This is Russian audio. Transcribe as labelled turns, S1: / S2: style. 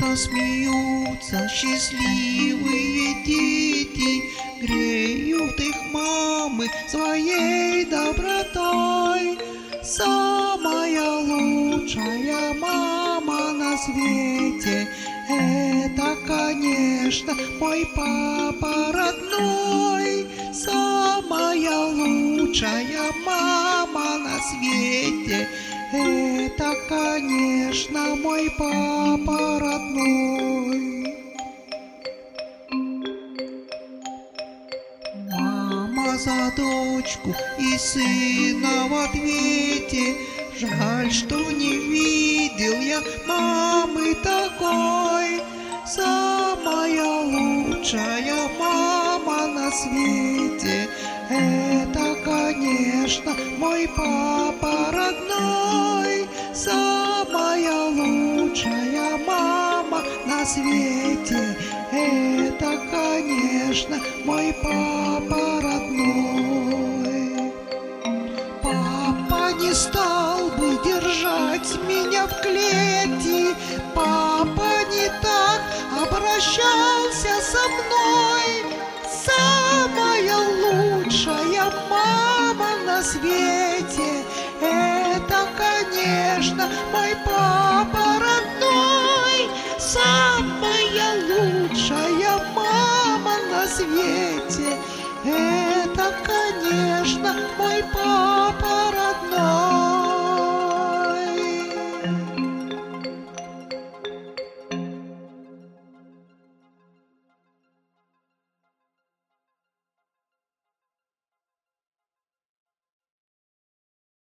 S1: Тихо смеются счастливые дети, греют их мамы своей добротой. Самая лучшая мама на свете — это, конечно, мой папа родной. Самая лучшая мама на свете — это, конечно, мой папа родной. Мама за дочку и сына в ответе: жаль, что не видел я мамы такой. Самая лучшая мама на свете — это, конечно, мой папа родной. Самая лучшая мама на свете — это, конечно, мой папа родной. Папа не стал бы держать меня в клетке, папа не так обращался со мной. Самая лучшая мама на свете — это, конечно, мой папа родной.